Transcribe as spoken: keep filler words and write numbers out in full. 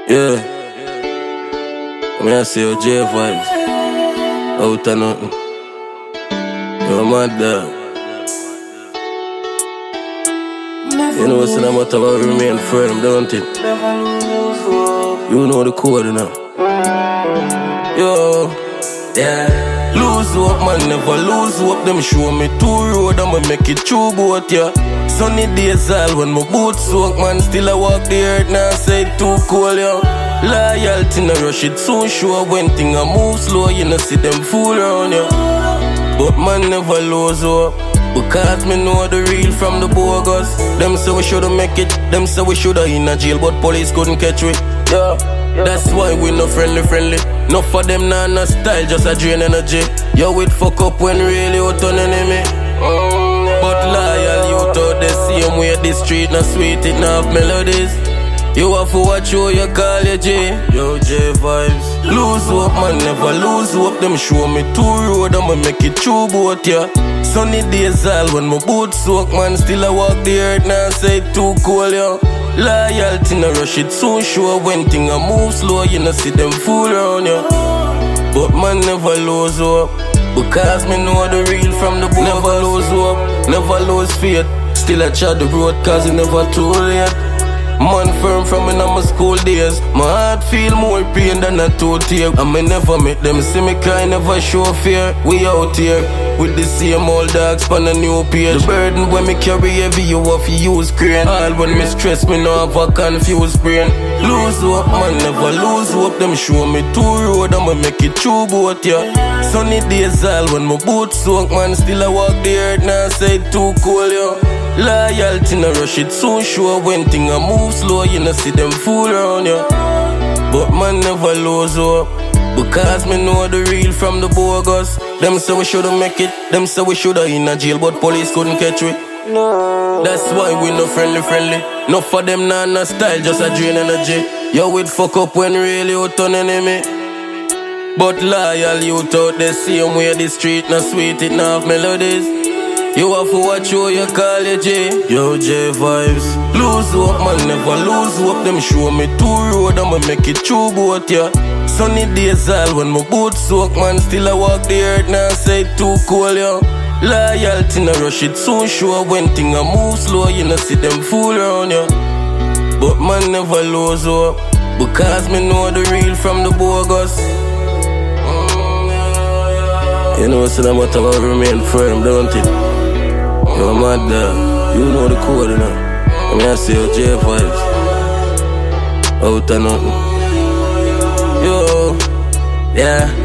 Yeah. I mean, I say your J vibes. Out of nothing. You're mad dog. You know what's in the matter about remain firm, don't it? You know the code now. Yo. Yeah. Lose hope, man, never lose hope. Them show me two road, I'ma make it true boat, yeah. Sunny days all when my boots soak, man. Still I walk the earth, now say it too cold, yo. Loyalty no rush, it soon show. When thing I move slow, you know see them fool around, yo. But man never lose hope, because me know the real from the bogus. Them say we shoulda make it, them say we shoulda in a jail, but police couldn't catch we, yeah. That's why we no friendly friendly. No for them nah no style, just a drain energy. Yo, it fuck up when really out on enemy. Mm, but loyal you out the same way the street no sweet, it no have melodies. You have to watch who you call your J. Yo, J vibes. Lose hope, man, never lose hope. Them show me two road, I'ma make it true boat, yeah. Sunny days all when my boots soak, man. Still I walk the earth, now say it too cold, yo. Loyalty no rush, it soon show. When thing I move slow, you know see them fool around, yo. But man never lose hope, because me know the real from the book. Never lose hope, never lose faith. Still I chat the road, cause it never too late. Man firm from in my school days. My heart feel more pain than a toe tear. And me never make them see me cry, never show fear. We out here with the same old dogs on a new page. The burden when me carry heavy, you have to use crane. All when me stress, me no have a confused brain. Lose hope, man, never lose hope. Them show me two road, I'ma make it true boat, yeah. Sunny days all when my boots soak, man. Still I walk the earth, now say it too cold, yo. Loyalty no rush, it soon show. When thing I move slow, you know see them fool around, yeah. But man never lose hope, because me know the real from the bogus. Them say we shoulda make it, them say we shoulda in a jail, but police couldn't catch we. No. That's why we no friendly friendly. No for them nah no style, just a drain energy. Yo, it fuck up when really out on enemy. But loyal youth out the same way the street no sweet, it no have melodies. You have to watch who you call your J. Yo, J vibes. Lose hope, man, never lose hope. Them show me two road, I'ma make it true boat, yeah. Sunny days all when my boots soak, man. Still I walk the earth, now say it too cold, yo. Loyalty no rush, it soon show. When thing I move slow, you know see them fool around, yo. But man never lose hope, because me know the real from the bogus. You know what's in the matter about remain firm, don't it? You're mad dog. You know the code now. I mean, I say your J vibes. Out of nothing. Yo, yeah.